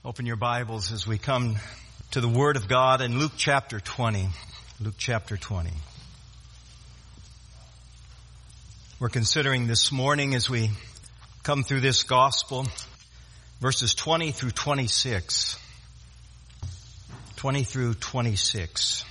Open your Bibles as we come to the Word of God in Luke chapter 20. Luke chapter 20. We're considering this morning as we come through this gospel, verses 20 through 26. 20 through 26.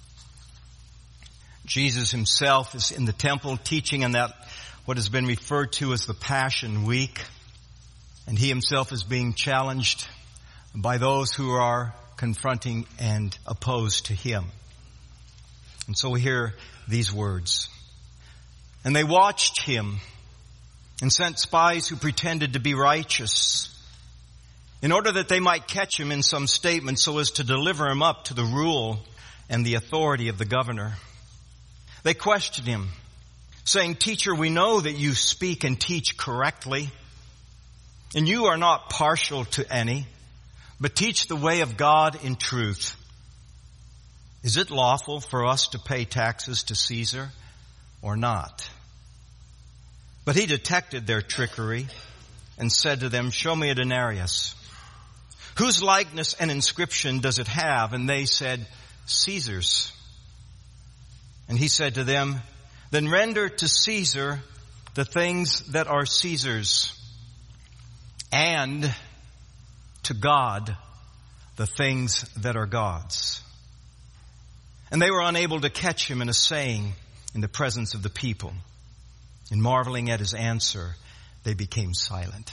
Jesus himself is in the temple teaching in that what has been referred to as the Passion Week. And he himself is being challenged by those who are confronting and opposed to him. And so we hear these words. And they watched him and sent spies who pretended to be righteous in order that they might catch him in some statement so as to deliver him up to the rule and the authority of the governor. They questioned him, saying, "Teacher, we know that you speak and teach correctly, and you are not partial to any, but teach the way of God in truth. Is it lawful for us to pay taxes to Caesar or not?" But he detected their trickery and said to them, "Show me a denarius. Whose likeness and inscription does it have?" And they said, "Caesar's." And he said to them, "Then render to Caesar the things that are Caesar's, and to God the things that are God's." And they were unable to catch him in a saying in the presence of the people. And marveling at his answer, they became silent.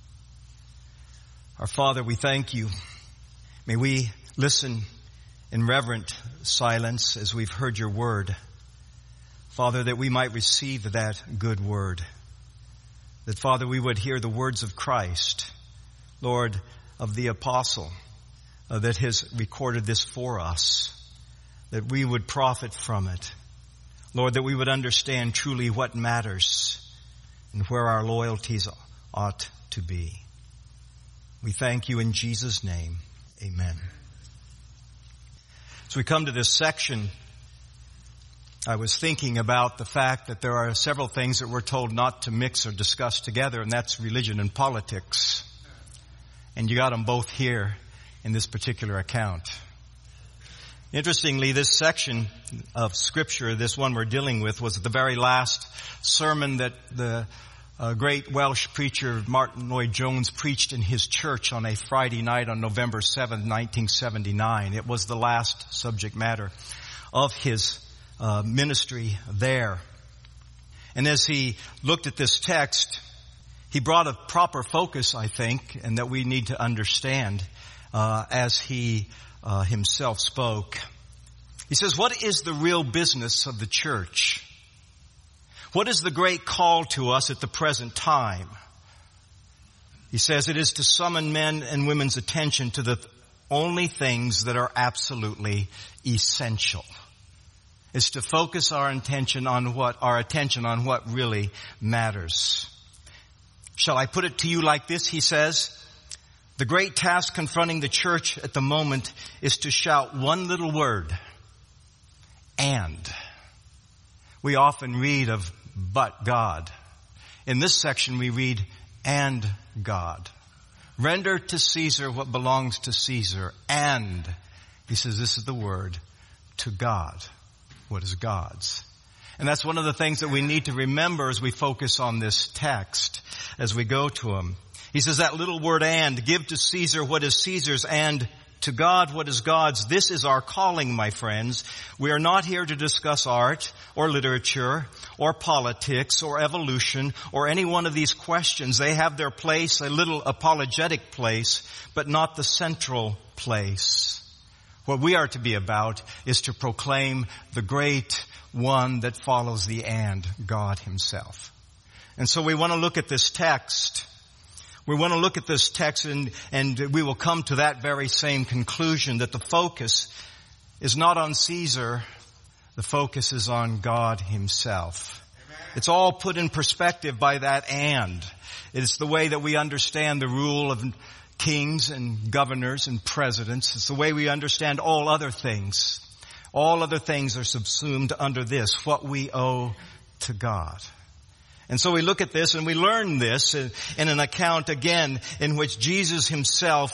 Our Father, we thank you. May we listen in reverent silence as we've heard your word. Father, that we might receive that good word. That, Father, we would hear the words of Christ, Lord, of the apostle that has recorded this for us, that we would profit from it. Lord, that we would understand truly what matters and where our loyalties ought to be. We thank you in Jesus' name. Amen. As we come to this section, I was thinking about the fact that there are several things that we're told not to mix or discuss together, and that's religion and politics. And you got them both here in this particular account. Interestingly, this section of Scripture, this one we're dealing with, was the very last sermon that the great Welsh preacher Martin Lloyd-Jones preached in his church on a Friday night on November 7, 1979. It was the last subject matter of his ministry there. And as he looked at this text, he brought a proper focus, I think, and that we need to understand as he himself spoke. He says, what is the real business of the church? What is the great call to us at the present time? He says it is to summon men and women's attention to the only things that are absolutely essential. It's to focus our attention on what really matters. Shall I put it to you like this, he says? The great task confronting the church at the moment is to shout one little word, and. We often read of but God. In this section we read, and God. Render to Caesar what belongs to Caesar, and, he says this is the word, to God what is God's. And that's one of the things that we need to remember as we focus on this text, as we go to him. He says that little word and, give to Caesar what is Caesar's and to God what is God's. This is our calling, my friends. We are not here to discuss art or literature or politics or evolution or any one of these questions. They have their place, a little apologetic place, but not the central place. What we are to be about is to proclaim the great one that follows the and, God himself. And so we want to look at this text. We want to look at this text and we will come to that very same conclusion, that the focus is not on Caesar, the focus is on God himself. Amen. It's all put in perspective by that and. It's the way that we understand the rule of kings and governors and presidents. It's the way we understand all other things. All other things are subsumed under this, what we owe to God. And so we look at this and we learn this in an account again in which Jesus himself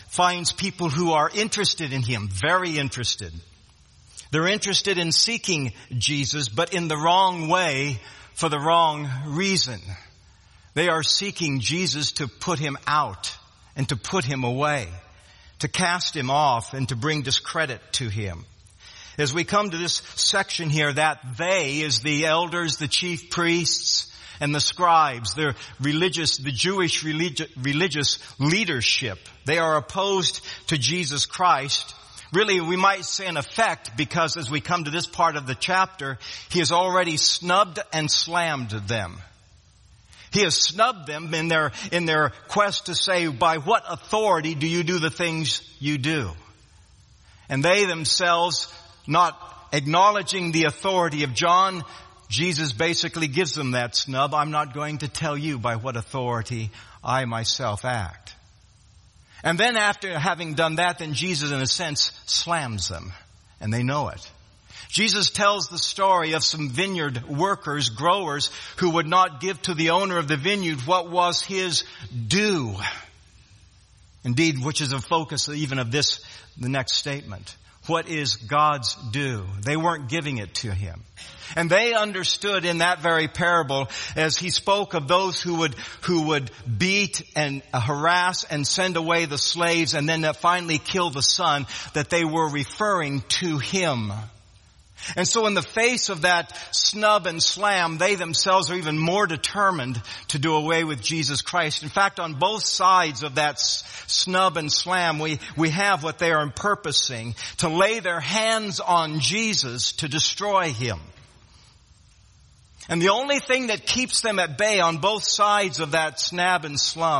finds people who are interested in him, very interested. They're interested in seeking Jesus, but in the wrong way for the wrong reason. They are seeking Jesus to put him out and to put him away, to cast him off and to bring discredit to him. As we come to this section here, that they is the elders, the chief priests, and the scribes, the Jewish religious leadership. They are opposed to Jesus Christ. Really, we might say in effect, because as we come to this part of the chapter, he has already snubbed and slammed them. He has snubbed them in their quest to say, by what authority do you do the things you do? And they themselves, not acknowledging the authority of John, Jesus basically gives them that snub. I'm not going to tell you by what authority I myself act. And then after having done that, then Jesus in a sense slams them. And they know it. Jesus tells the story of some vineyard workers, growers, who would not give to the owner of the vineyard what was his due. Indeed, which is a focus even of the next statement. What is God's due? They weren't giving it to him. And they understood in that very parable, as he spoke of those who would beat and harass and send away the slaves and then finally kill the son, that they were referring to him. And so in the face of that snub and slam, they themselves are even more determined to do away with Jesus Christ. In fact, on both sides of that snub and slam, we have what they are purposing, to lay their hands on Jesus to destroy him. And the only thing that keeps them at bay on both sides of that snub and slam,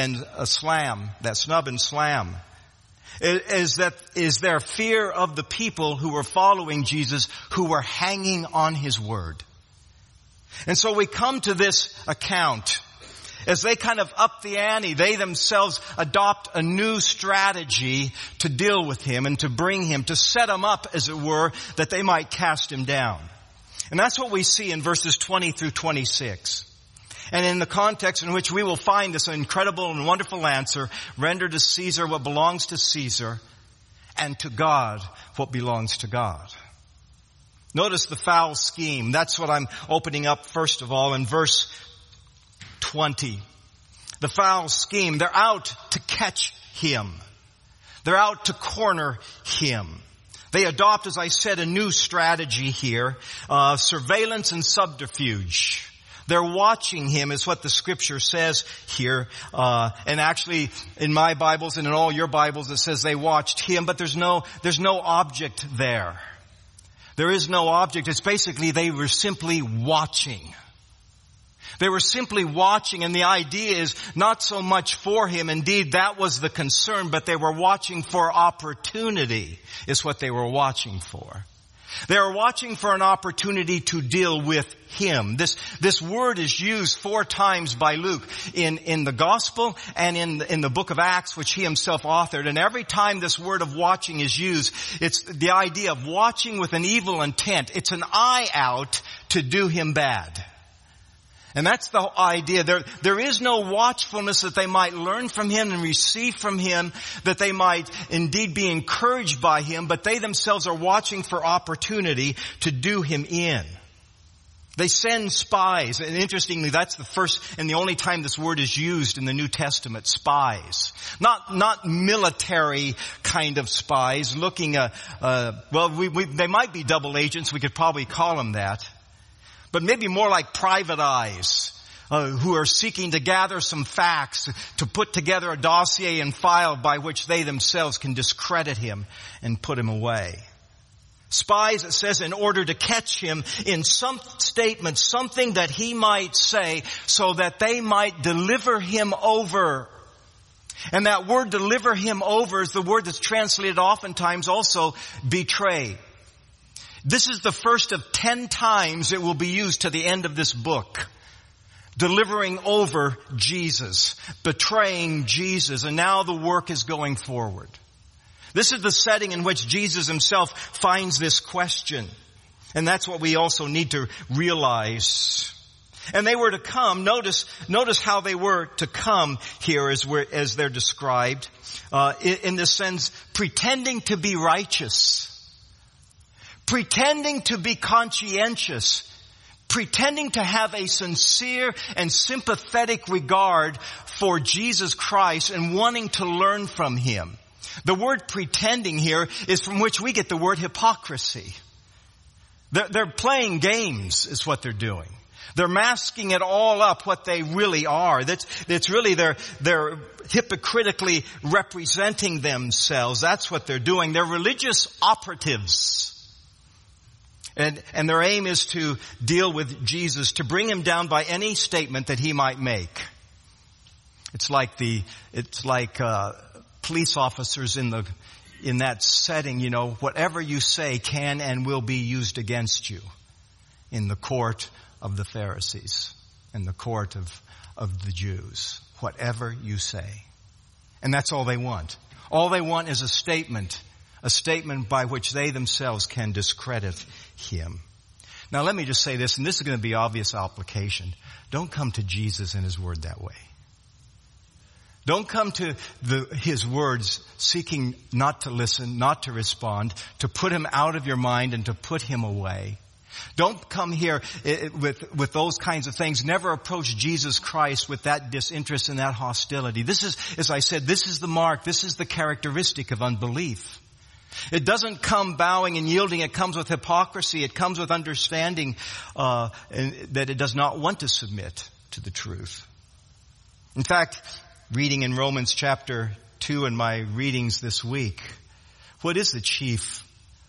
is their fear of the people who were following Jesus, who were hanging on his word. And so we come to this account. As they kind of up the ante, they themselves adopt a new strategy to deal with him and to bring him, to set him up, as it were, that they might cast him down. And that's what we see in verses 20 through 26. And in the context in which we will find this incredible and wonderful answer, render to Caesar what belongs to Caesar, and to God what belongs to God. Notice the foul scheme. That's what I'm opening up first of all in verse 20. The foul scheme. They're out to catch him. They're out to corner him. They adopt, as I said, a new strategy here, surveillance and subterfuge. They're watching him, is what the scripture says here. And actually, in my Bibles and in all your Bibles, it says they watched him, but there's no object there. There is no object. It's basically they were simply watching. They were simply watching, and the idea is not so much for him. Indeed, that was the concern, but they were watching for opportunity, is what they were watching for. They are watching for an opportunity to deal with him. This word is used 4 times by Luke in the gospel and in the book of Acts, which he himself authored. And every time this word of watching is used, it's the idea of watching with an evil intent. It's an eye out to do him bad. And that's the idea. There is no watchfulness that they might learn from him and receive from him, that they might indeed be encouraged by him, but they themselves are watching for opportunity to do him in. They send spies, and interestingly, that's the first and the only time this word is used in the New Testament, spies. Not military kind of spies, looking they might be double agents, we could probably call them that. But maybe more like private eyes, who are seeking to gather some facts, to put together a dossier and file by which they themselves can discredit him and put him away. Spies, it says, in order to catch him in some statement, something that he might say, so that they might deliver him over. And that word deliver him over is the word that's translated oftentimes also betray. This is the first of 10 times it will be used to the end of this book. Delivering over Jesus, betraying Jesus, and now the work is going forward. This is the setting in which Jesus himself finds this question. And that's what we also need to realize. And they were to come. Notice how they were to come here as they're described, in this sense, pretending to be righteous, pretending to be conscientious, pretending to have a sincere and sympathetic regard for Jesus Christ and wanting to learn from Him. The word pretending here is from which we get the word hypocrisy. They're playing games is what they're doing. They're masking it all up what they really are. That's really they're hypocritically representing themselves. That's what they're doing. They're religious operatives. And their aim is to deal with Jesus, to bring Him down by any statement that He might make. It's like police officers in that setting, whatever you say can and will be used against you in the court of the Pharisees, in the court of the Jews. Whatever you say. And that's all they want. All they want is a statement by which they themselves can discredit Him. Now let me just say this, and this is going to be obvious application. Don't come to Jesus and His Word that way. Don't come to His words seeking not to listen, not to respond, to put Him out of your mind and to put Him away. Don't come here with those kinds of things. Never approach Jesus Christ with that disinterest and that hostility. This is, as I said, this is the mark. This is the characteristic of unbelief. It doesn't come bowing and yielding. It comes with hypocrisy. It comes with understanding that it does not want to submit to the truth. In fact, reading in Romans chapter 2 in my readings this week, what is the chief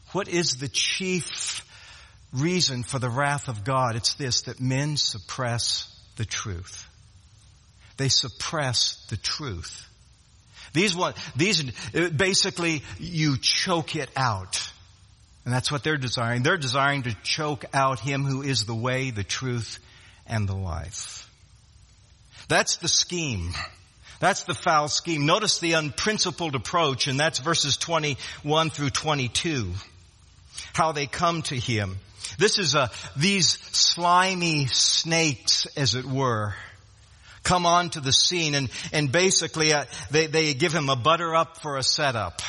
reason for the wrath of God? It's this, that men suppress the truth. They suppress the truth. These basically, you choke it out. And that's what they're desiring. They're desiring to choke out Him who is the way, the truth, and the life. That's the scheme. That's the foul scheme. Notice the unprincipled approach, and that's verses 21 through 22. How they come to Him. This is these slimy snakes, as it were, come onto the scene, and basically they give Him a butter up for a setup.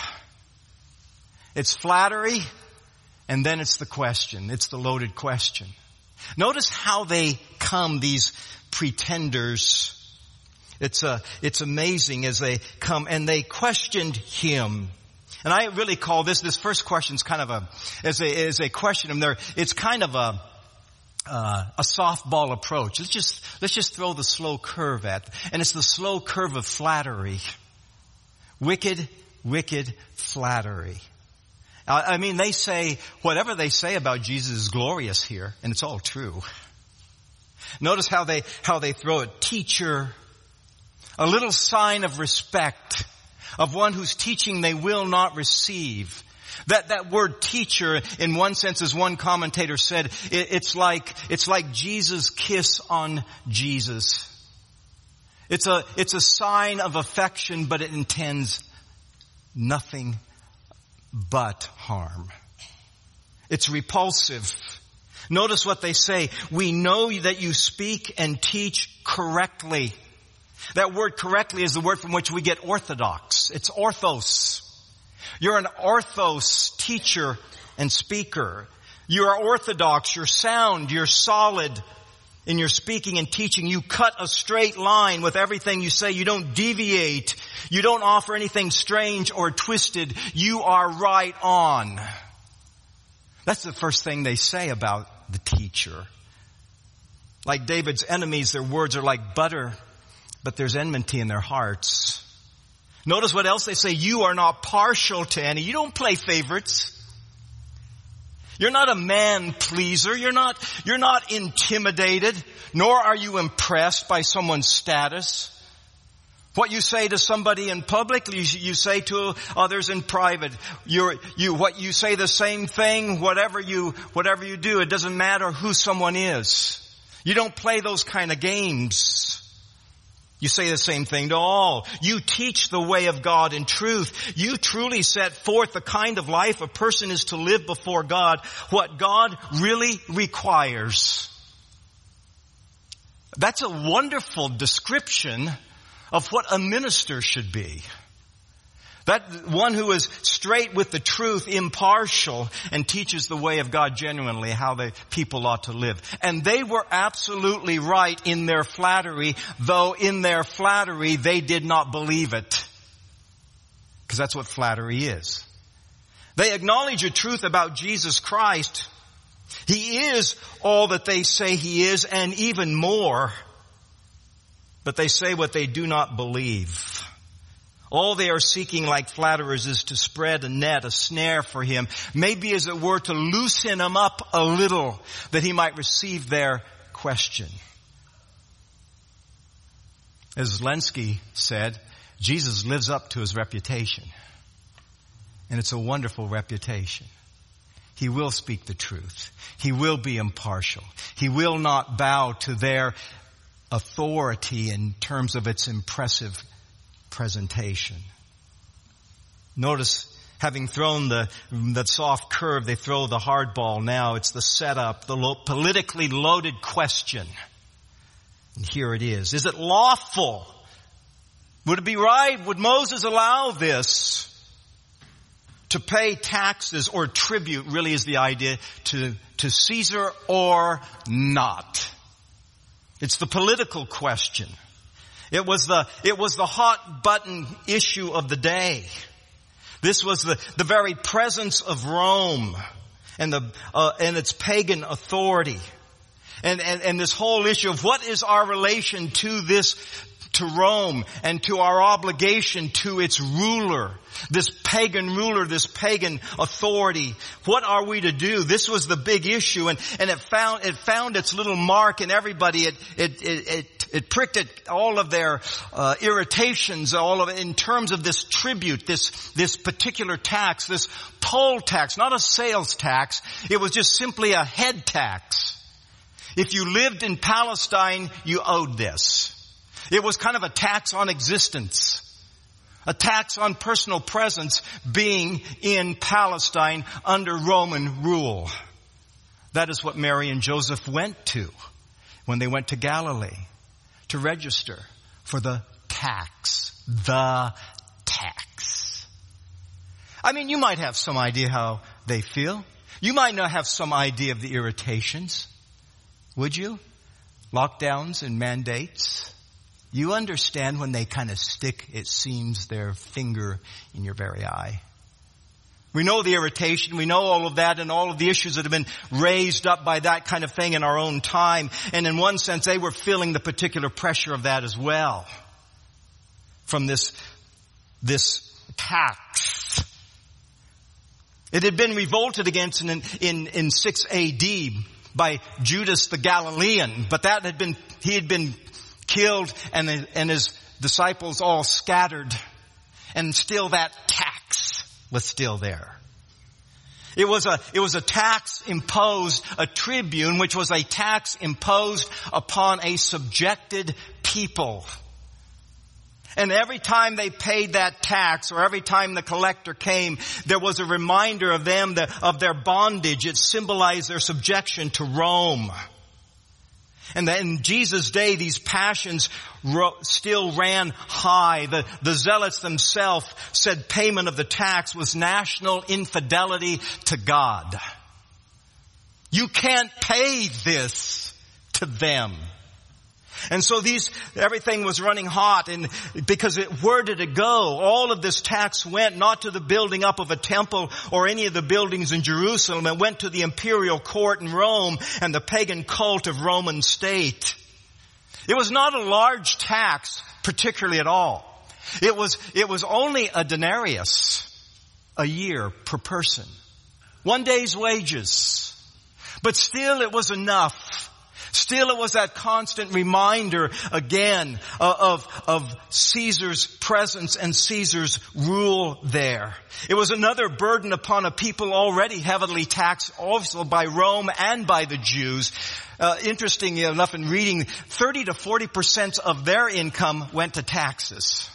It's flattery, and then it's the question. It's the loaded question. Notice how they come, these pretenders. It's amazing as they come, and they questioned Him. And I really call this first question is kind of as they question Him there, it's kind of a softball approach. Let's just throw the slow curve and it's the slow curve of flattery. Wicked flattery. I mean, they say, whatever they say about Jesus is glorious here, and it's all true. Notice how they throw it. Teacher, a little sign of respect, of one whose teaching they will not receive. That word teacher, in one sense, as one commentator said, it's like Jesus' kiss on Jesus. It's a sign of affection, but it intends nothing but harm. It's repulsive. Notice what they say. We know that you speak and teach correctly. That word correctly is the word from which we get orthodox. It's orthos. You're an orthos teacher and speaker. You are orthodox. You're sound. You're solid in your speaking and teaching. You cut a straight line with everything you say. You don't deviate. You don't offer anything strange or twisted. You are right on. That's the first thing they say about the teacher. Like David's enemies, their words are like butter, but there's enmity in their hearts. Notice what else they say. You are not partial to any. You don't play favorites. You're not a man pleaser. You're not intimidated, nor are you impressed by someone's status. What you say to somebody in public, you say to others in private. What you say the same thing, whatever you do, it doesn't matter who someone is. You don't play those kind of games. You say the same thing to all. You teach the way of God in truth. You truly set forth the kind of life a person is to live before God, what God really requires. That's a wonderful description of what a minister should be. That one who is straight with the truth, impartial, and teaches the way of God genuinely, how the people ought to live. And they were absolutely right in their flattery, though in their flattery they did not believe it. Because that's what flattery is. They acknowledge a truth about Jesus Christ. He is all that they say He is and even more. But they say what they do not believe. All they are seeking like flatterers is to spread a net, a snare for Him. Maybe as it were to loosen Him up a little that He might receive their question. As Lenski said, Jesus lives up to His reputation. And it's a wonderful reputation. He will speak the truth. He will be impartial. He will not bow to their authority in terms of its impressive presentation. Notice, having thrown that soft curve, they throw the hard ball now. It's the setup, the politically loaded question. And here it is. Is it lawful? Would it be right? Would Moses allow this? To pay taxes or tribute really is the idea to Caesar or not. It's the political question. It was the hot button issue of the day. This was the very presence of Rome and its pagan authority. And this whole issue of what is our relation to Rome and to our obligation to its ruler, this pagan ruler, this pagan authority. What are we to do? This was the big issue, and it found its little mark in everybody. It pricked at all of their irritations, all of it in terms of this tribute, this particular tax, this poll tax, not a sales tax. It was just simply a head tax. If you lived in Palestine, you owed this. It was kind of a tax on existence. A tax on personal presence being in Palestine under Roman rule. That is what Mary and Joseph went to when they went to Galilee to register for the tax. The tax. I mean, you might have some idea how they feel. You might not have some idea of the irritations. Would you? Lockdowns and mandates. You understand when they kind of stick, it seems, their finger in your very eye. We know the irritation. We know all of that and all of the issues that have been raised up by that kind of thing in our own time. And in one sense, they were feeling the particular pressure of that as well. From this tax. It had been revolted against in 6 AD by Judas the Galilean. But he had been killed and his disciples all scattered. And still that tax was still there. It was a tax imposed, a tribune, which was a tax imposed upon a subjected people. And every time they paid that tax, or every time the collector came, there was a reminder of them, of their bondage. It symbolized their subjection to Rome. And in Jesus' day, these passions still ran high. The zealots themselves said payment of the tax was national infidelity to God. You can't pay this to them. And so everything was running hot, and because where did it go? All of this tax went not to the building up of a temple or any of the buildings in Jerusalem. It went to the imperial court in Rome and the pagan cult of Roman state. It was not a large tax, particularly at all. It was only a denarius a year per person. 1 day's wages. But still it was enough. Still it was that constant reminder again of Caesar's presence and Caesar's rule there. It was another burden upon a people already heavily taxed also by Rome and by the Jews. Interestingly enough, in reading, 30 to 40% of their income went to taxes.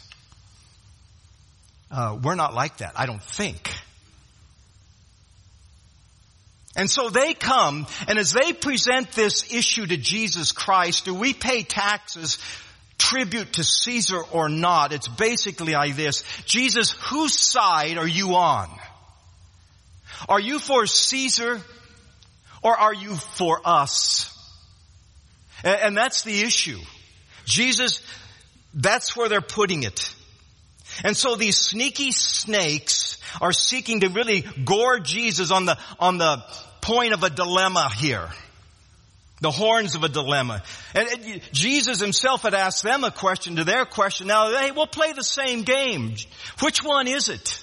We're not like that, I don't think. And so they come, and as they present this issue to Jesus Christ, do we pay taxes, tribute to Caesar or not? It's basically like this. Jesus, whose side are you on? Are you for Caesar or are you for us? And that's the issue. Jesus, that's where they're putting it. And so these sneaky snakes are seeking to really gore Jesus on the point of a dilemma here. The horns of a dilemma. And Jesus himself had asked them a question to their question. Now, hey, we'll play the same game. Which one is it?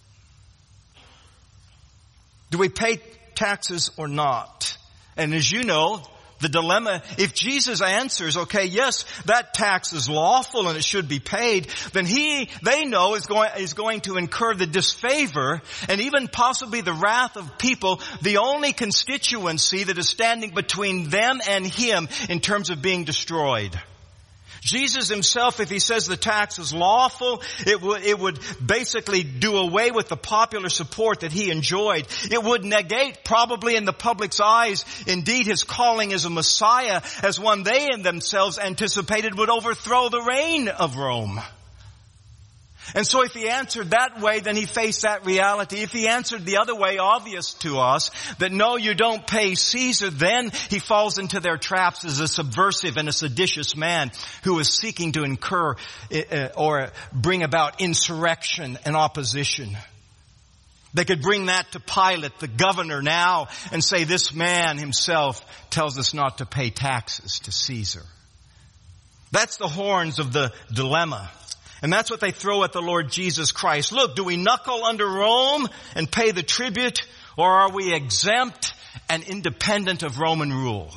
Do we pay taxes or not? And as you know, the dilemma, if Jesus answers, okay, yes, that tax is lawful and it should be paid, then they know is going to incur the disfavor and even possibly the wrath of people, the only constituency that is standing between them and him in terms of being destroyed. Jesus himself, if he says the tax is lawful, it would basically do away with the popular support that he enjoyed. It would negate, probably in the public's eyes, indeed his calling as a Messiah, as one they in themselves anticipated would overthrow the reign of Rome. And so if he answered that way, then he faced that reality. If he answered the other way, obvious to us, that no, you don't pay Caesar, then he falls into their traps as a subversive and a seditious man who is seeking to incur or bring about insurrection and opposition. They could bring that to Pilate, the governor now, and say this man himself tells us not to pay taxes to Caesar. That's the horns of the dilemma. And that's what they throw at the Lord Jesus Christ. Look, do we knuckle under Rome and pay the tribute, or are we exempt and independent of Roman rule?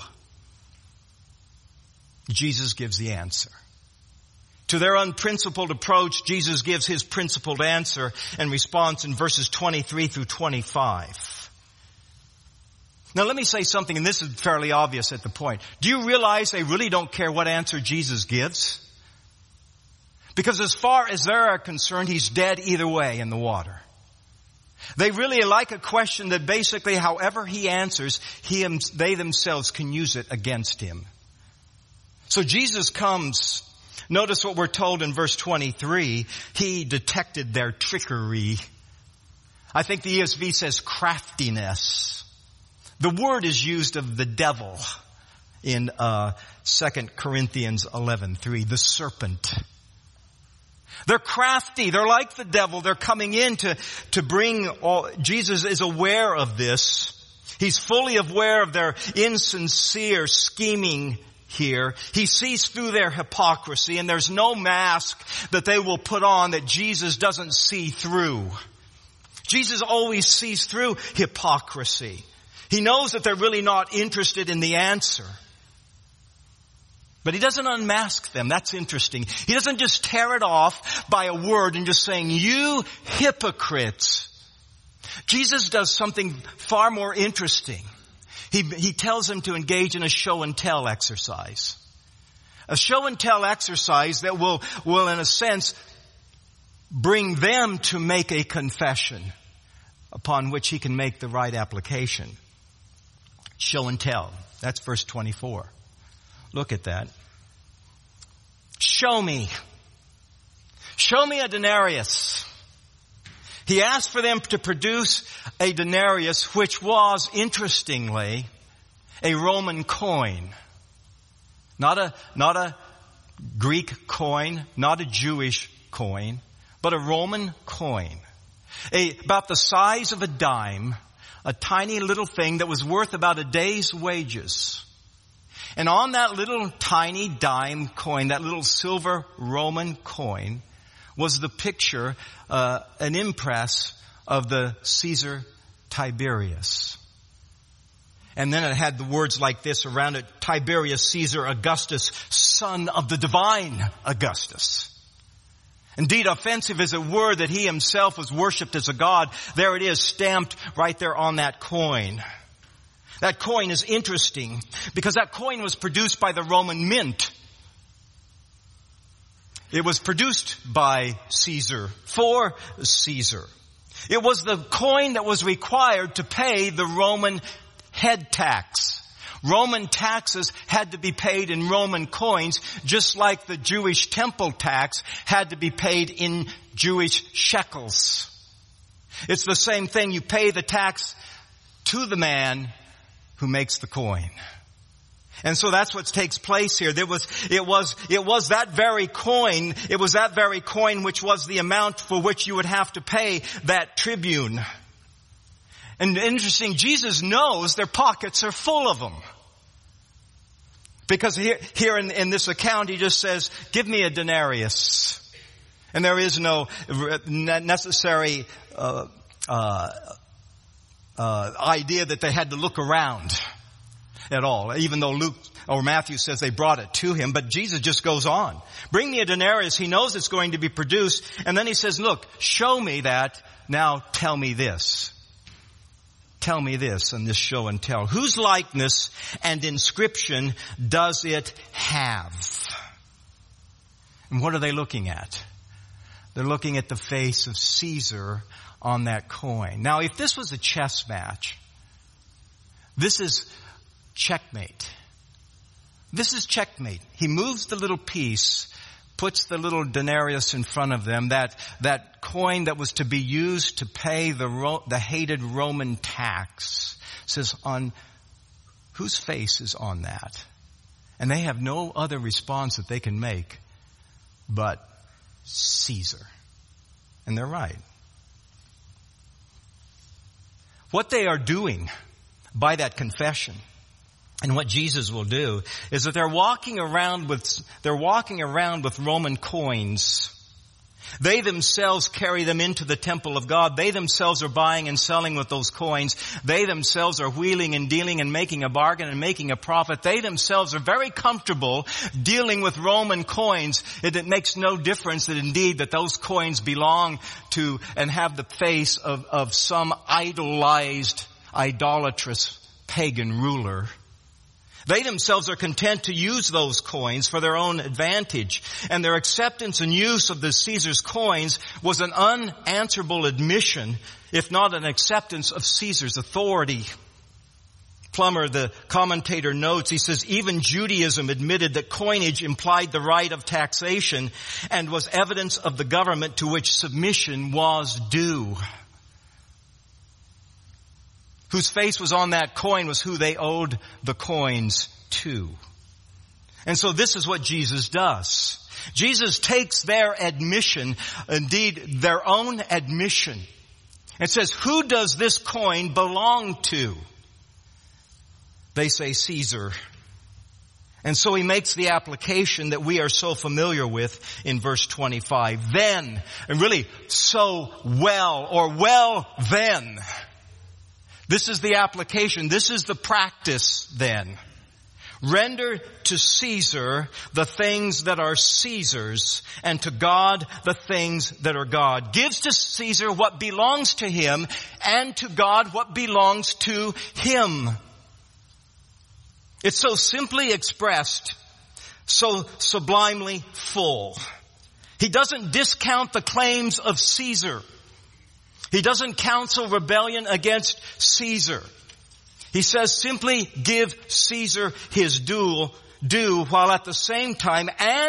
Jesus gives the answer. To their unprincipled approach, Jesus gives his principled answer and response in verses 23 through 25. Now let me say something, and this is fairly obvious at the point. Do you realize they really don't care what answer Jesus gives? Because as far as they are concerned, he's dead either way in the water. They really like a question that basically, however he answers, they themselves can use it against him. So Jesus comes. Notice what we're told in verse 23. He detected their trickery. I think the ESV says craftiness. The word is used of the devil in 2 Corinthians 11:3, the serpent. They're crafty. They're like the devil. They're coming in to bring all. Jesus is aware of this. He's fully aware of their insincere scheming here. He sees through their hypocrisy, and there's no mask that they will put on that Jesus doesn't see through. Jesus always sees through hypocrisy. He knows that they're really not interested in the answer. But he doesn't unmask them. That's interesting. He doesn't just tear it off by a word and just saying, you hypocrites. Jesus does something far more interesting. He tells them to engage in a show and tell exercise. A show and tell exercise that will in a sense bring them to make a confession upon which he can make the right application. Show and tell. That's verse 24. Look at that. Show me. Show me a denarius. He asked for them to produce a denarius, which was, interestingly, a Roman coin. Not a Greek coin, not a Jewish coin, but a Roman coin. About the size of a dime, a tiny little thing that was worth about a day's wages. And on that little tiny dime coin, that little silver Roman coin, was the picture, an impress of the Caesar Tiberius. And then it had the words like this around it: Tiberius Caesar Augustus, son of the divine Augustus. Indeed, offensive is a word that he himself was worshipped as a god. There it is, stamped right there on that coin. That coin is interesting because that coin was produced by the Roman mint. It was produced by Caesar, for Caesar. It was the coin that was required to pay the Roman head tax. Roman taxes had to be paid in Roman coins, just like the Jewish temple tax had to be paid in Jewish shekels. It's the same thing. You pay the tax to the man who makes the coin. And so that's what takes place here. It was that very coin which was the amount for which you would have to pay that tribune. And interesting, Jesus knows their pockets are full of them. Because here in this account, he just says, give me a denarius. And there is no necessary idea that they had to look around at all, even though Luke or Matthew says they brought it to him. But Jesus just goes on. Bring me a denarius. He knows it's going to be produced. And then he says, look, show me that. Now tell me this. Tell me this in this show and tell. Whose likeness and inscription does it have? And what are they looking at? They're looking at the face of Caesar on that coin. Now, if this was a chess match, this is checkmate. This is checkmate. He moves the little piece, puts the little denarius in front of them, that coin that was to be used to pay the hated Roman tax. Says, on whose face is on that? And they have no other response that they can make but Caesar. And they're right. What they are doing by that confession, and what Jesus will do, is that they're walking around with Roman coins. They themselves carry them into the temple of God. They themselves are buying and selling with those coins. They themselves are wheeling and dealing and making a bargain and making a profit. They themselves are very comfortable dealing with Roman coins. It makes no difference that indeed that those coins belong to and have the face of some idolized, idolatrous pagan ruler. They themselves are content to use those coins for their own advantage. And their acceptance and use of the Caesar's coins was an unanswerable admission, if not an acceptance of Caesar's authority. Plummer, the commentator, notes, he says, even Judaism admitted that coinage implied the right of taxation and was evidence of the government to which submission was due. Whose face was on that coin was who they owed the coins to. And so this is what Jesus does. Jesus takes their admission, indeed their own admission, and says, who does this coin belong to? They say Caesar. And so he makes the application that we are so familiar with in verse 25. Then, and really so well, or well then. This is the application. This is the practice then. Render to Caesar the things that are Caesar's, and to God the things that are God. Gives to Caesar what belongs to him, and to God what belongs to him. It's so simply expressed, so sublimely full. He doesn't discount the claims of Caesar. He doesn't counsel rebellion against Caesar. He says simply give Caesar his due, while at the same time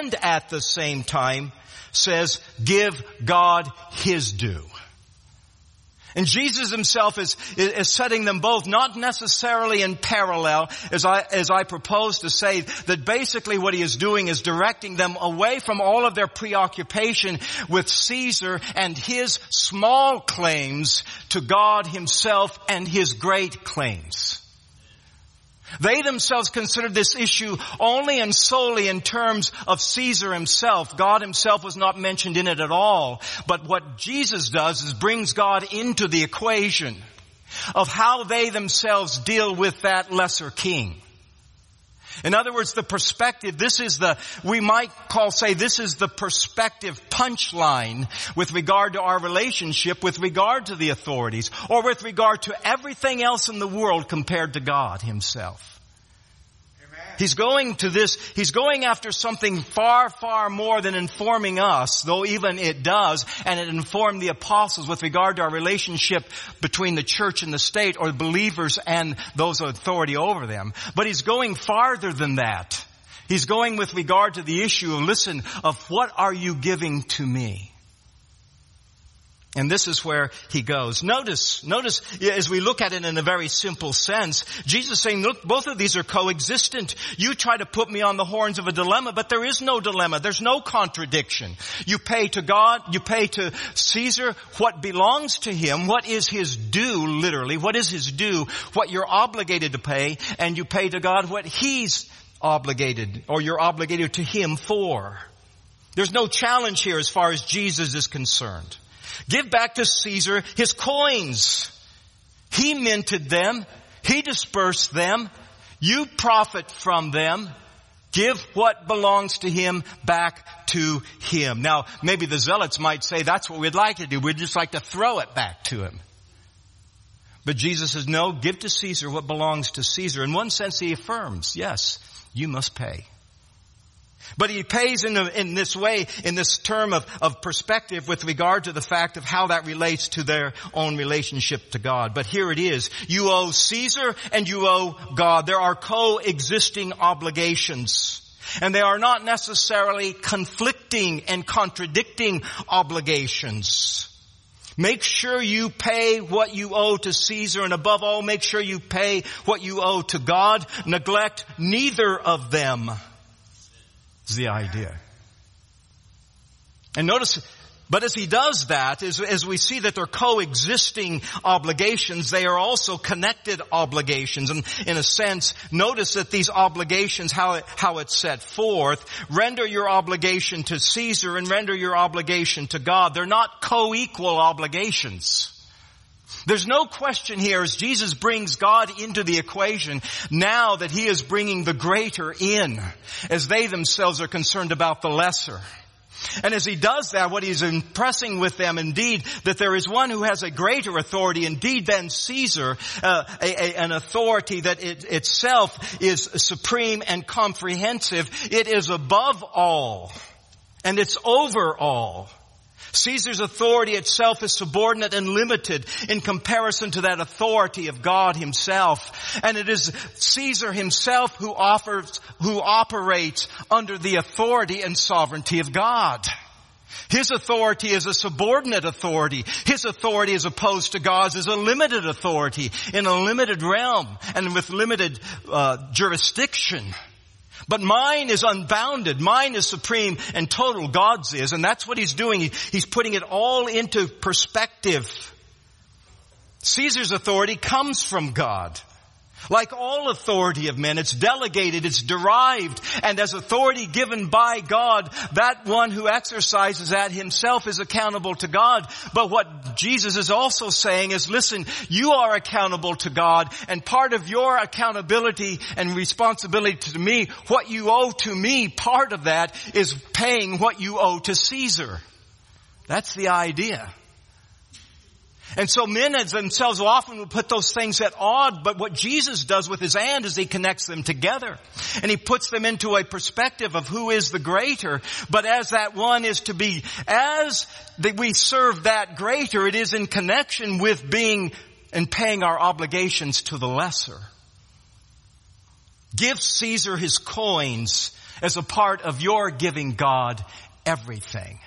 says give God his due. And Jesus himself is setting them both, not necessarily in parallel, as I propose to say, that basically what he is doing is directing them away from all of their preoccupation with Caesar and his small claims to God himself and his great claims. They themselves considered this issue only and solely in terms of Caesar himself. God himself was not mentioned in it at all. But what Jesus does is brings God into the equation of how they themselves deal with that lesser king. In other words, the perspective, this is the perspective punchline with regard to our relationship, with regard to the authorities, or with regard to everything else in the world compared to God himself. Amen. He's going after something far, far more than informing us, though even it does, and it informed the apostles with regard to our relationship between the church and the state, or believers and those with authority over them. But he's going farther than that. He's going with regard to the issue of what are you giving to me? And this is where he goes. Notice, as we look at it in a very simple sense, Jesus is saying, look, both of these are coexistent. You try to put me on the horns of a dilemma, but there is no dilemma. There's no contradiction. You pay to God, you pay to Caesar what belongs to him, what is his due, literally, what is his due, what you're obligated to pay, and you pay to God what he's obligated, or you're obligated to him for. There's no challenge here as far as Jesus is concerned. Give back to Caesar his coins. He minted them. He dispersed them. You profit from them. Give what belongs to him back to him. Now, maybe the zealots might say that's what we'd like to do. We'd just like to throw it back to him. But Jesus says, no, give to Caesar what belongs to Caesar. In one sense, he affirms, yes, you must pay. But he pays in this way, in this term of perspective with regard to the fact of how that relates to their own relationship to God. But here it is. You owe Caesar and you owe God. There are coexisting obligations. And they are not necessarily conflicting and contradicting obligations. Make sure you pay what you owe to Caesar, and above all, make sure you pay what you owe to God. Neglect neither of them. Is the idea. And notice, but as he does that, as we see that they're coexisting obligations, they are also connected obligations. And in a sense, notice that these obligations, how it's set forth, render your obligation to Caesar and render your obligation to God. They're not co-equal obligations. There's no question here as Jesus brings God into the equation now that he is bringing the greater in as they themselves are concerned about the lesser. And as he does that, what he's impressing with them indeed that there is one who has a greater authority indeed than Caesar, an authority that itself is supreme and comprehensive. It is above all and it's over all. Caesar's authority itself is subordinate and limited in comparison to that authority of God himself. And it is Caesar himself who operates under the authority and sovereignty of God. His authority is a subordinate authority. His authority as opposed to God's is a limited authority in a limited realm and with limited jurisdiction. But mine is unbounded. Mine is supreme and total. God's is. And that's what he's doing. He's putting it all into perspective. Caesar's authority comes from God. Like all authority of men, it's delegated, it's derived, and as authority given by God, that one who exercises that himself is accountable to God. But what Jesus is also saying is, listen, you are accountable to God, and part of your accountability and responsibility to me, what you owe to me, part of that is paying what you owe to Caesar. That's the idea. And so men as themselves often will put those things at odds, but what Jesus does with his hand is he connects them together. And he puts them into a perspective of who is the greater. But as that one is to be, as we serve that greater, it is in connection with being and paying our obligations to the lesser. Give Caesar his coins as a part of your giving God everything.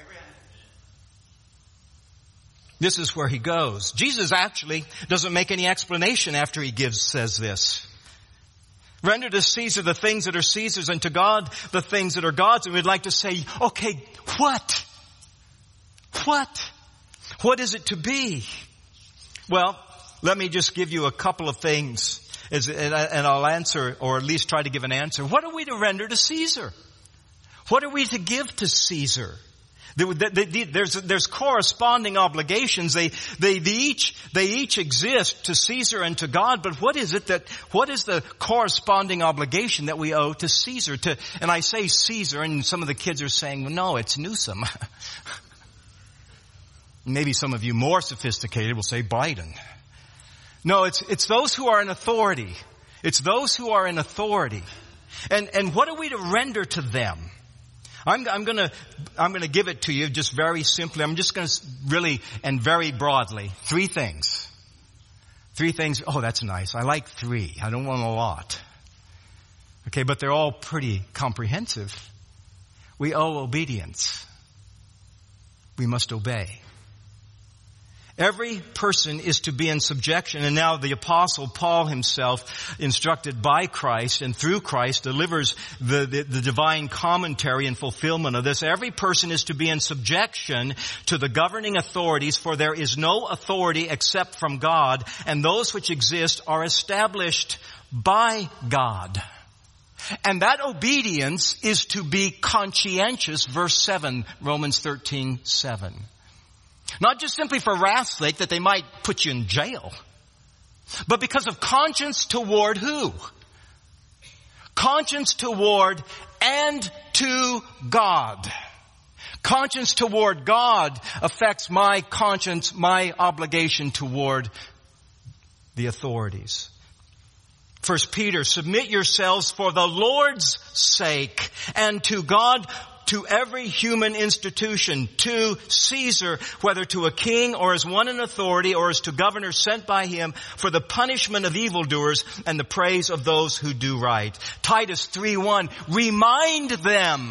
This is where he goes. Jesus actually doesn't make any explanation after he says this. Render to Caesar the things that are Caesar's and to God the things that are God's. And we'd like to say, okay, what? What is it to be? Well, let me just give you a couple of things and I'll answer, or at least try to give an answer. What are we to render to Caesar? What are we to give to Caesar? There's corresponding obligations. They each exist to Caesar and to God. But what is the corresponding obligation that we owe to Caesar? And I say Caesar, and some of the kids are saying, well, no, it's Newsom. Maybe some of you more sophisticated will say Biden. No, it's those who are in authority. It's those who are in authority. And what are we to render to them? I'm gonna give it to you just very simply. I'm just gonna really and very broadly. 3 things. 3 things. Oh, that's nice. I like 3. I don't want a lot. Okay, but they're all pretty comprehensive. We owe obedience. We must obey. Every person is to be in subjection, and now the Apostle Paul himself, instructed by Christ and through Christ, delivers the divine commentary and fulfillment of this. Every person is to be in subjection to the governing authorities, for there is no authority except from God, and those which exist are established by God. And that obedience is to be conscientious, verse 7, Romans 13:7. Not just simply for wrath's sake that they might put you in jail, but because of conscience toward who? Conscience toward and to God. Conscience toward God affects my conscience, my obligation toward the authorities. 1 Peter, submit yourselves for the Lord's sake and to God, to every human institution, to Caesar, whether to a king or as one in authority or as to governors sent by him, for the punishment of evildoers and the praise of those who do right. Titus 3:1, remind them.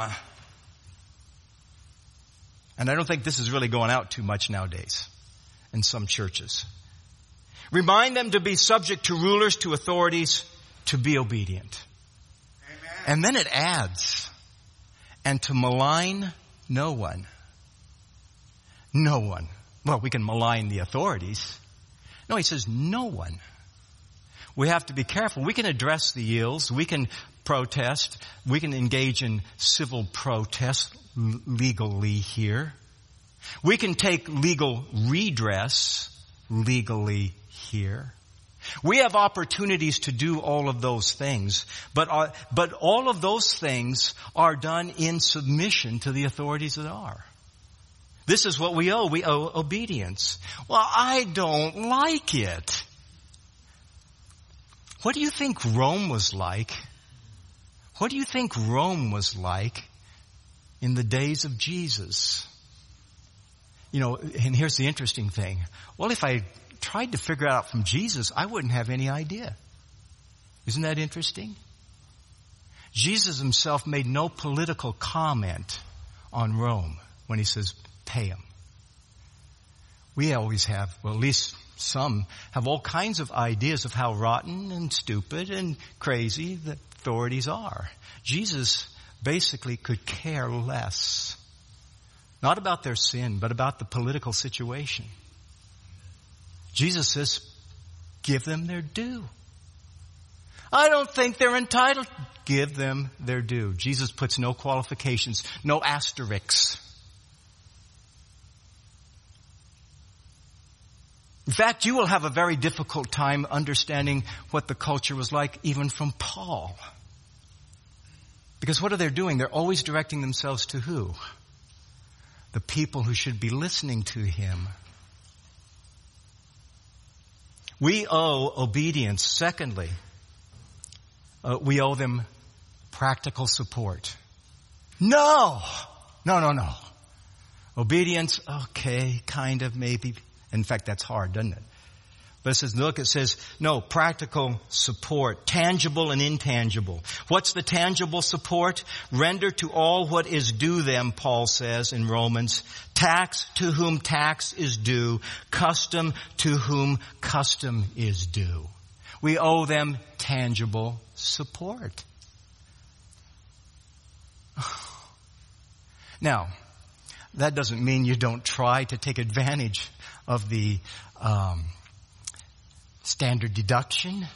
And I don't think this is really going out too much nowadays in some churches. Remind them to be subject to rulers, to authorities, to be obedient. Amen. And then it adds, and to malign no one. No one. Well, we can malign the authorities. No, he says no one. We have to be careful. We can address the ills. We can protest. We can engage in civil protest legally here. We can take legal redress legally here. We have opportunities to do all of those things, but all of those things are done in submission to the authorities that are. This is what we owe. We owe obedience. Well, I don't like it. What do you think Rome was like? What do you think Rome was like in the days of Jesus? You know, and here's the interesting thing. Well, if I tried to figure out from Jesus, I wouldn't have any idea. Isn't that interesting? Jesus himself made no political comment on Rome when he says, pay them. We always have, well, at least some have all kinds of ideas of how rotten and stupid and crazy the authorities are. Jesus basically could care less. Not about their sin, but about the political situation. Jesus says, give them their due. I don't think they're entitled. Give them their due. Jesus puts no qualifications, no asterisks. In fact, you will have a very difficult time understanding what the culture was like even from Paul. Because what are they doing? They're always directing themselves to who? The people who should be listening to him. We owe obedience. Secondly, we owe them practical support. No. Obedience, okay, kind of, maybe. In fact, that's hard, doesn't it? But it says, no, practical support, tangible and intangible. What's the tangible support? Render to all what is due them, Paul says in Romans. Tax to whom tax is due. Custom to whom custom is due. We owe them tangible support. Now, that doesn't mean you don't try to take advantage of the standard deduction,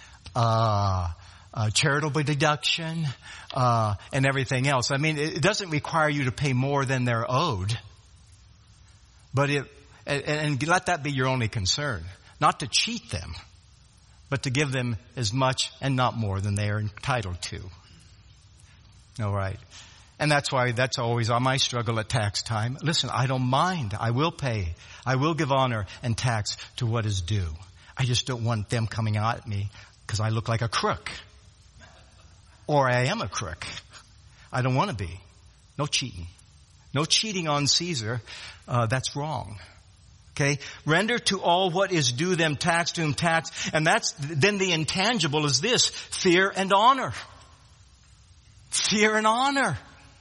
charitable deduction, and everything else. I mean, it doesn't require you to pay more than they're owed. But and let that be your only concern. Not to cheat them, but to give them as much and not more than they are entitled to. All right. And that's always on my struggle at tax time. Listen, I don't mind. I will pay. I will give honor and tax to what is due. I just don't want them coming at me because I look like a crook. or I am a crook. I don't want to be. No cheating. No cheating on Caesar. That's wrong. Okay? Render to all what is due them, tax to whom tax. And then the intangible is this: fear and honor. Fear and honor.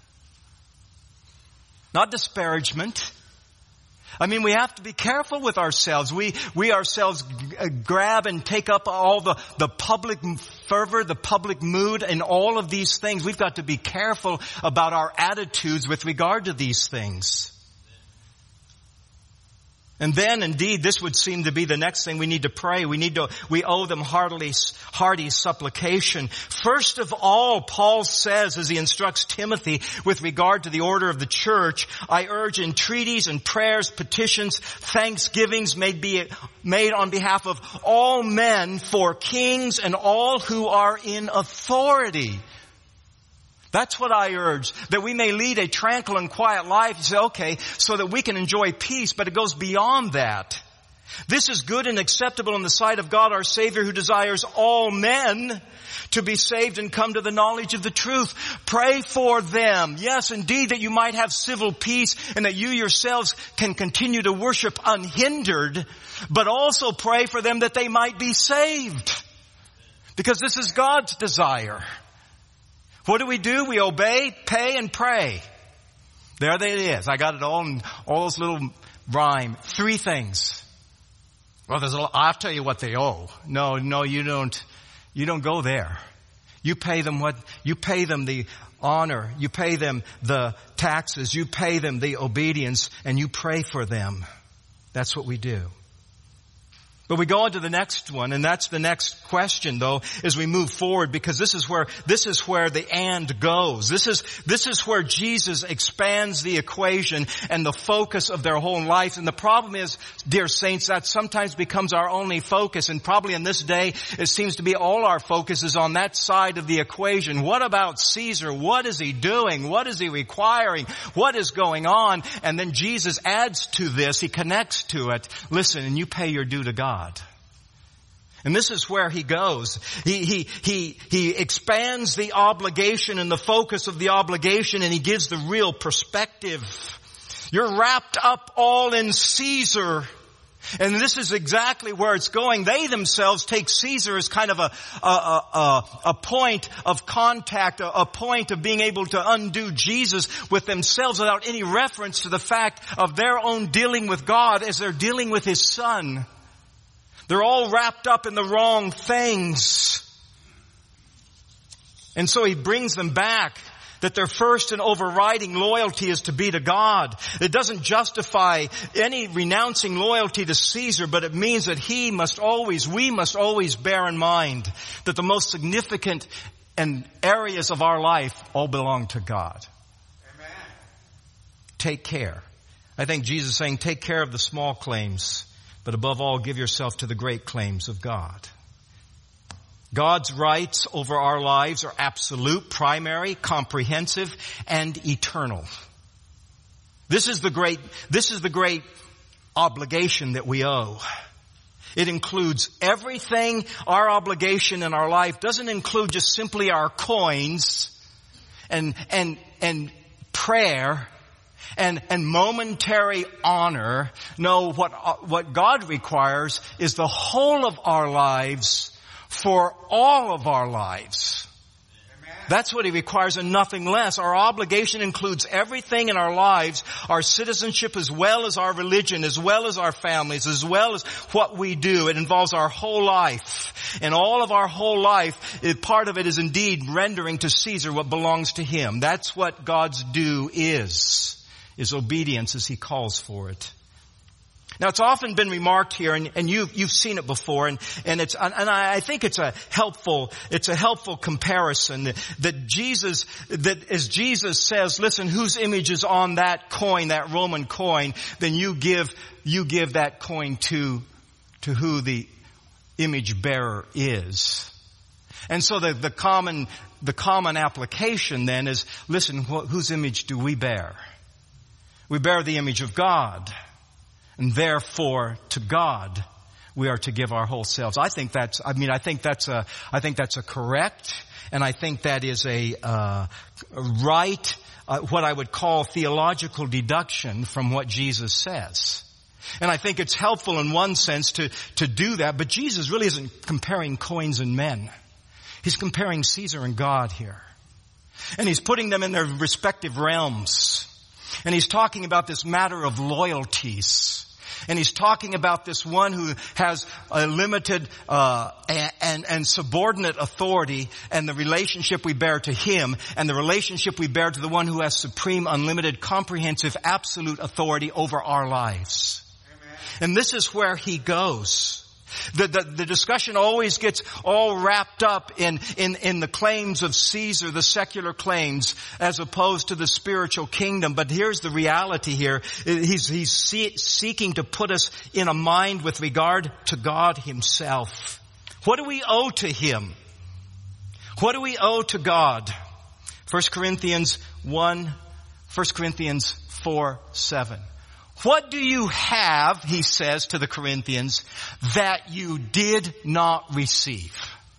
Not disparagement. I mean, we have to be careful with ourselves. We ourselves grab and take up all the public fervor, the public mood, and all of these things. We've got to be careful about our attitudes with regard to these things. And then, indeed, this would seem to be the next thing we need to pray. We owe them hearty supplication. First of all, Paul says, as he instructs Timothy with regard to the order of the church, I urge entreaties and prayers, petitions, thanksgivings may be made on behalf of all men, for kings and all who are in authority. That's what I urge, that we may lead a tranquil and quiet life. You say, okay, so that we can enjoy peace, but it goes beyond that. This is good and acceptable in the sight of God our Savior, who desires all men to be saved and come to the knowledge of the truth. Pray for them. Yes, indeed, that you might have civil peace and that you yourselves can continue to worship unhindered, but also pray for them that they might be saved. Because this is God's desire. What do? We obey, pay, and pray. There it is. I got it all in all those little rhyme. 3 things. Well, I'll tell you what they owe. No, you don't. You don't go there. You pay them the honor. You pay them the taxes. You pay them the obedience, and you pray for them. That's what we do. But we go on to the next one, and that's the next question, though, as we move forward, because this is where the and goes. This is where Jesus expands the equation and the focus of their whole life. And the problem is, dear saints, that sometimes becomes our only focus. And probably in this day, it seems to be all our focus is on that side of the equation. What about Caesar? What is he doing? What is he requiring? What is going on? And then Jesus adds to this. He connects to it. Listen, and you pay your due to God. And this is where he goes. He expands the obligation and the focus of the obligation, and he gives the real perspective. You're wrapped up all in Caesar. And this is exactly where it's going. They themselves take Caesar as kind of a point of contact, a point of being able to undo Jesus with themselves without any reference to the fact of their own dealing with God as they're dealing with his Son. They're all wrapped up in the wrong things. And so he brings them back that their first and overriding loyalty is to be to God. It doesn't justify any renouncing loyalty to Caesar, but it means that we must always bear in mind that the most significant and areas of our life all belong to God. Amen. Take care. I think Jesus is saying, take care of the small claims. But above all, give yourself to the great claims of God. God's rights over our lives are absolute, primary, comprehensive, and eternal. This is the great obligation that we owe. It includes everything. Our obligation in our life doesn't include just simply our coins and prayer and momentary honor. No, what God requires is the whole of our lives for all of our lives. Amen. That's what he requires and nothing less. Our obligation includes everything in our lives, our citizenship as well as our religion, as well as our families, as well as what we do. It involves our whole life. And all of our whole life, part of it is indeed rendering to Caesar what belongs to him. That's what God's due is obedience as he calls for it. Now, it's often been remarked here, and you've seen it before, and I think it's a helpful comparison that as Jesus says, listen, whose image is on that coin, that Roman coin, then you give that coin to who the image bearer is. And so the common application then is, listen, whose image do we bear? We bear the image of God. And therefore, to God, We are to give our whole selves. I think that's a correct, and I think that is a right, what I would call theological deduction from what Jesus says. And I think it's helpful in one sense to do that, but Jesus really isn't comparing coins and men. He's comparing Caesar and God here. And he's putting them in their respective realms. And he's talking about this matter of loyalties. And he's talking about this one who has a limited and subordinate authority, and the relationship we bear to him, and the relationship we bear to the one who has supreme, unlimited, comprehensive, absolute authority over our lives. Amen. And this is where he goes. The discussion always gets all wrapped up in the claims of Caesar, the secular claims, as opposed to the spiritual kingdom. But here's the reality here. He's seeking to put us in a mind with regard to God himself. What do we owe to him? What do we owe to God? 1 Corinthians 4:7. What do you have, he says to the Corinthians, that you did not receive?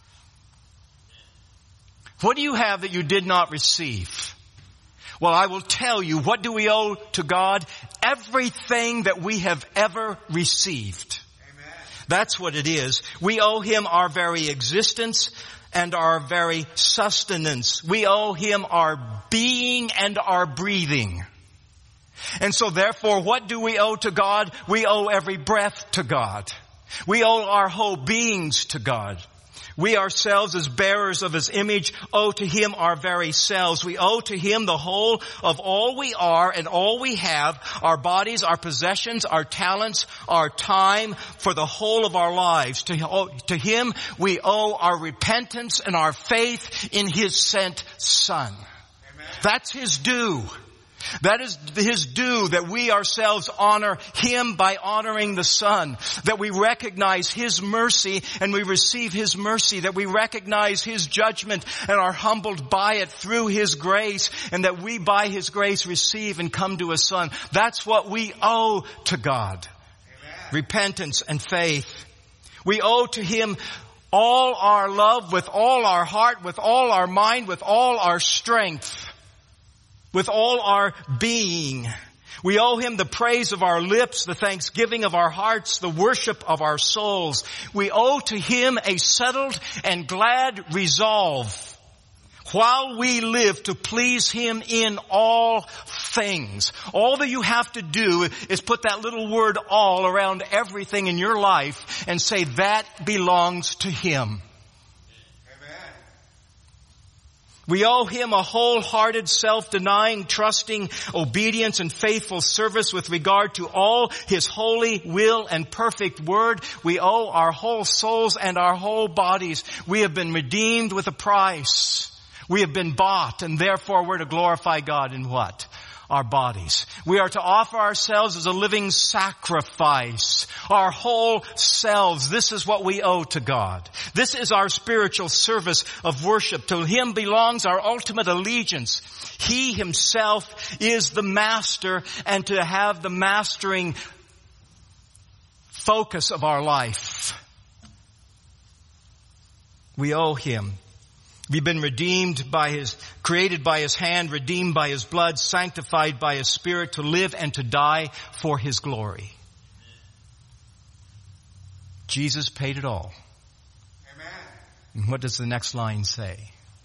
What do you have that you did not receive? Well, I will tell you, what do we owe to God? Everything that we have ever received. Amen. That's what it is. We owe him our very existence and our very sustenance. We owe him our being and our breathing. And so therefore, what do we owe to God? We owe every breath to God. We owe our whole beings to God. We ourselves, as bearers of his image, owe to him our very selves. We owe to him the whole of all we are and all we have, our bodies, our possessions, our talents, our time, for the whole of our lives. To him we owe our repentance and our faith in his sent Son. Amen. That's his due. That is his due, that we ourselves honor him by honoring the Son, that we recognize his mercy and we receive his mercy, that we recognize his judgment and are humbled by it through his grace, and that we by his grace receive and come to a Son. That's what we owe to God. Amen. Repentance and faith. We owe to him all our love, with all our heart, with all our mind, with all our strength, with all our being. We owe him the praise of our lips, the thanksgiving of our hearts, the worship of our souls. We owe to him a settled and glad resolve, while we live, to please him in all things. All that you have to do is put that little word "all" around everything in your life and say that belongs to him. We owe him a wholehearted, self-denying, trusting obedience and faithful service with regard to all his holy will and perfect word. We owe our whole souls and our whole bodies. We have been redeemed with a price. We have been bought, and therefore we're to glorify God in what? Our bodies. We are to offer ourselves as a living sacrifice, our whole selves. This is what we owe to God. This is our spiritual service of worship. To him belongs our ultimate allegiance. He himself is the master, and to have the mastering focus of our life, we owe him. We've been redeemed created by his hand, redeemed by his blood, sanctified by his Spirit, to live and to die for his glory. Jesus paid it all. Amen. And what does the next line say?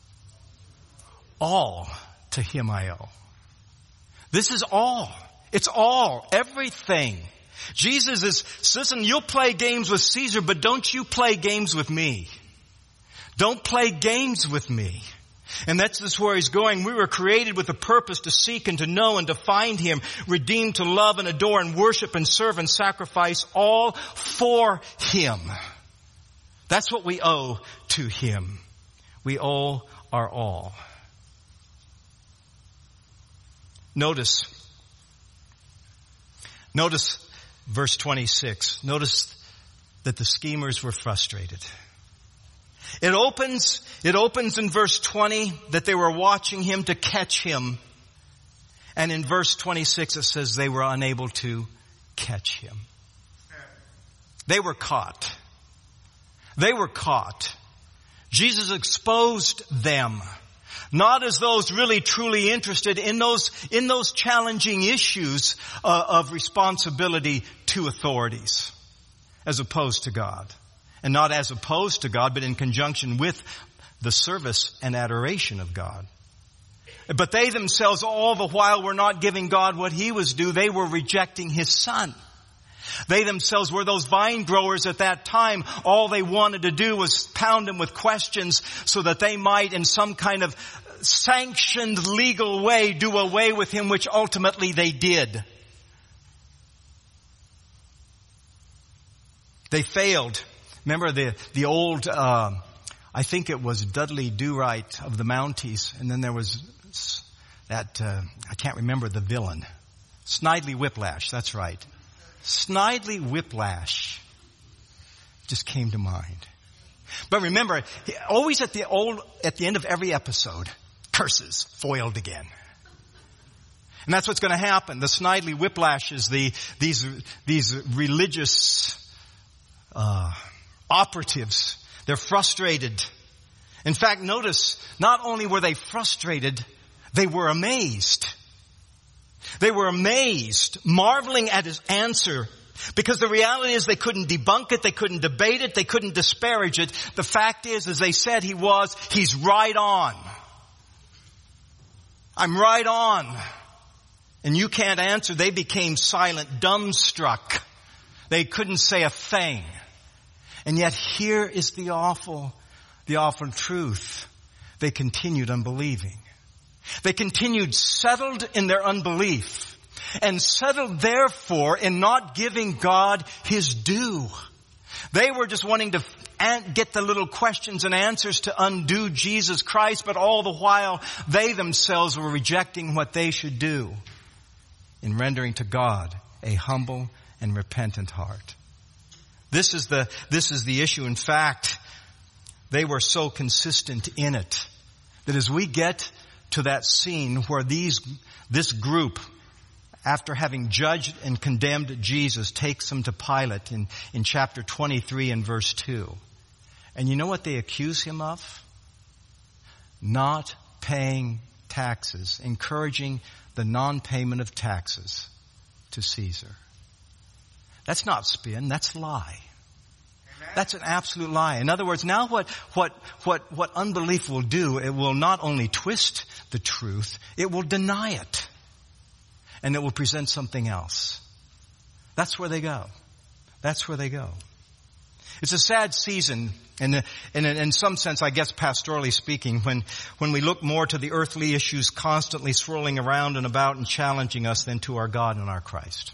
All to him I owe. This is all. It's all. Everything. Jesus is, listen, you'll play games with Caesar, but don't you play games with me. Don't play games with me. And that's just where he's going. We were created with a purpose to seek and to know and to find him, redeemed to love and adore and worship and serve and sacrifice, all for him. That's what we owe to him. We owe our all. Notice verse 26. Notice that the schemers were frustrated. It opens in verse 20 that they were watching him to catch him. And in verse 26 it says they were unable to catch him. They were caught. They were caught. Jesus exposed them, not as those really truly interested in those challenging issues of responsibility to authorities, as opposed to God. And not as opposed to God, but in conjunction with the service and adoration of God. But they themselves all the while were not giving God what He was due. They were rejecting His Son. They themselves were those vine growers at that time. All they wanted to do was pound Him with questions so that they might, in some kind of sanctioned legal way, do away with Him, which ultimately they did. They failed. Remember the old, I think it was Dudley Do-Right of the Mounties, and then there was that, I can't remember the villain. Snidely Whiplash, that's right. Snidely Whiplash just came to mind. But remember, always at the end of every episode, curses foiled again. And that's what's going to happen. The Snidely Whiplashes, these religious operatives, they're frustrated. In fact, notice, not only were they frustrated, they were amazed. They were amazed, marveling at His answer, because the reality is they couldn't debunk it, they couldn't debate it, they couldn't disparage it. The fact is, as they said He's right on. I'm right on. And you can't answer. They became silent, dumbstruck. They couldn't say a thing. And yet here is the awful truth. They continued unbelieving. They continued settled in their unbelief, and settled therefore in not giving God His due. They were just wanting to get the little questions and answers to undo Jesus Christ, but all the while they themselves were rejecting what they should do in rendering to God a humble and repentant heart. This is the issue. In fact, they were so consistent in it that as we get to that scene where this group, after having judged and condemned Jesus, takes Him to Pilate in chapter 23 and verse 2. And you know what they accuse Him of? Not paying taxes, encouraging the non-payment of taxes to Caesar. That's not spin, that's lie. That's an absolute lie. In other words, now what unbelief will do, it will not only twist the truth, it will deny it. And it will present something else. That's where they go. That's where they go. It's a sad season, and in some sense, I guess pastorally speaking, when we look more to the earthly issues constantly swirling around and about and challenging us than to our God and our Christ.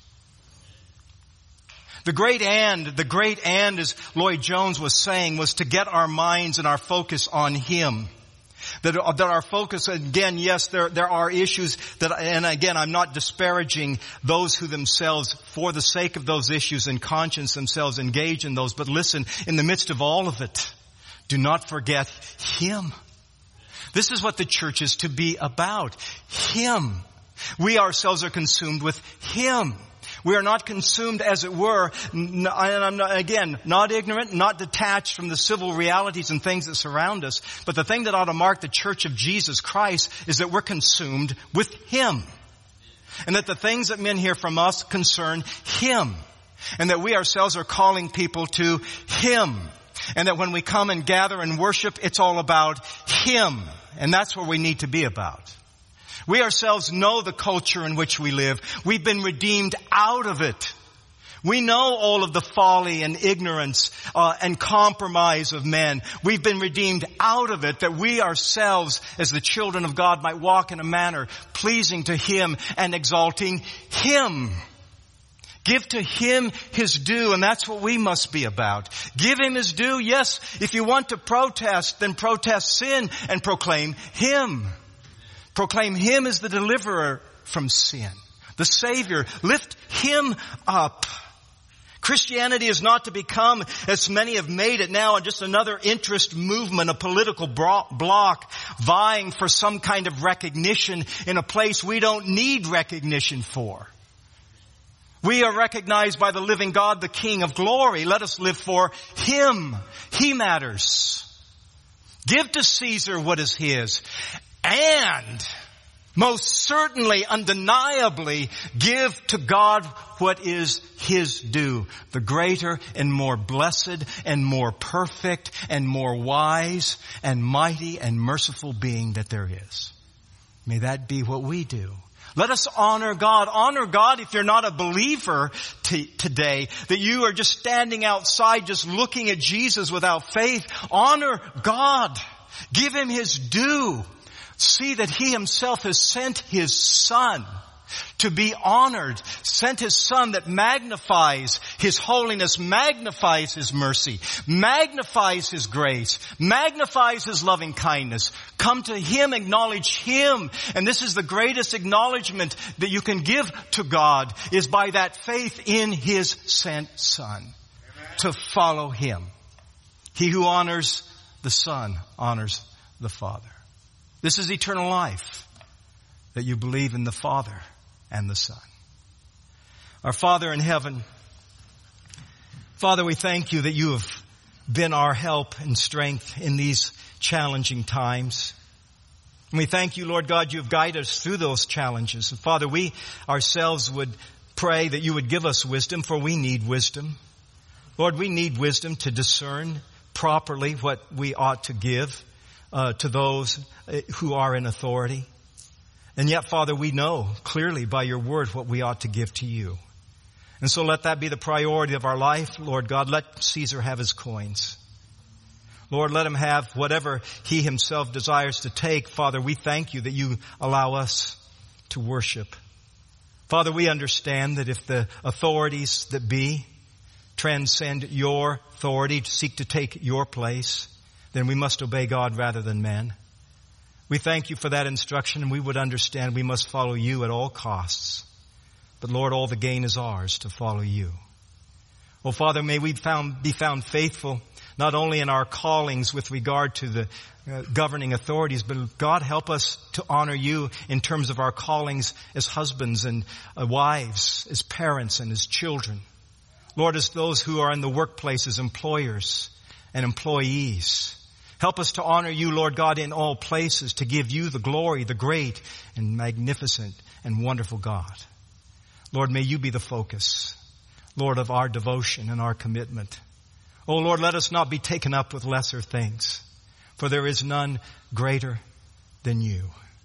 The great and, as Lloyd Jones was saying, was to get our minds and our focus on Him. That our focus, again, yes, there are issues and again, I'm not disparaging those who themselves, for the sake of those issues and conscience themselves, engage in those. But listen, in the midst of all of it, do not forget Him. This is what the church is to be about. Him. We ourselves are consumed with Him. We are not consumed, as it were, and I'm not ignorant, not detached from the civil realities and things that surround us. But the thing that ought to mark the church of Jesus Christ is that we're consumed with Him. And that the things that men hear from us concern Him. And that we ourselves are calling people to Him. And that when we come and gather and worship, it's all about Him. And that's what we need to be about. We ourselves know the culture in which we live. We've been redeemed out of it. We know all of the folly and ignorance and compromise of men. We've been redeemed out of it, that we ourselves, as the children of God, might walk in a manner pleasing to Him and exalting Him. Give to Him His due, and that's what we must be about. Give Him His due. Yes, if you want to protest, then protest sin and proclaim Him. Proclaim Him as the deliverer from sin, the Savior. Lift Him up. Christianity is not to become, as many have made it now, just another interest movement, a political bloc vying for some kind of recognition in a place we don't need recognition for. We are recognized by the living God, the King of glory. Let us live for Him. He matters. Give to Caesar what is his. And most certainly, undeniably, give to God what is His due. The greater and more blessed and more perfect and more wise and mighty and merciful being that there is. May that be what we do. Let us honor God. Honor God if you're not a believer today, that you are just standing outside just looking at Jesus without faith. Honor God. Give Him His due. See that He Himself has sent His Son to be honored, sent His Son that magnifies His holiness, magnifies His mercy, magnifies His grace, magnifies His loving kindness. Come to Him, acknowledge Him. And this is the greatest acknowledgement that you can give to God, is by that faith in His sent Son. Amen. To follow Him. He who honors the Son honors the Father. This is eternal life, that you believe in the Father and the Son. Our Father in heaven, Father, we thank You that You have been our help and strength in these challenging times. And we thank You, Lord God, You have guided us through those challenges. And Father, we ourselves would pray that You would give us wisdom, for we need wisdom. Lord, we need wisdom to discern properly what we ought to give to those who are in authority. And yet, Father, we know clearly by Your word what we ought to give to You. And so let that be the priority of our life, Lord God. Let Caesar have his coins. Lord, let him have whatever he himself desires to take. Father, we thank You that You allow us to worship. Father, we understand that if the authorities that be transcend Your authority to seek to take Your place, then we must obey God rather than men. We thank You for that instruction, and we would understand we must follow You at all costs. But Lord, all the gain is ours to follow You. Oh Father, may we be found faithful not only in our callings with regard to the governing authorities, but God, help us to honor You in terms of our callings as husbands and wives, as parents and as children. Lord, as those who are in the workplace, as employers and employees. Help us to honor You, Lord God, in all places, to give You the glory, the great and magnificent and wonderful God. Lord, may You be the focus, Lord, of our devotion and our commitment. Oh Lord, let us not be taken up with lesser things, for there is none greater than You.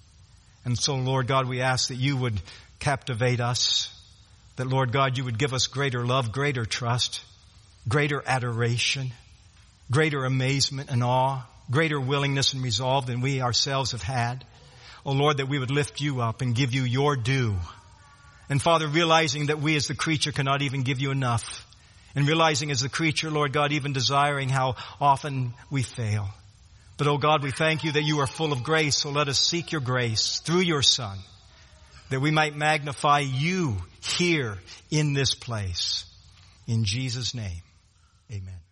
And so, Lord God, we ask that You would captivate us, that, Lord God, You would give us greater love, greater trust, greater adoration, greater amazement and awe, greater willingness and resolve than we ourselves have had. Oh Lord, that we would lift You up and give You Your due. And Father, realizing that we as the creature cannot even give You enough. And realizing as the creature, Lord God, even desiring how often we fail. But oh God, we thank You that You are full of grace. So let us seek Your grace through Your Son, that we might magnify You here in this place. In Jesus' name, amen.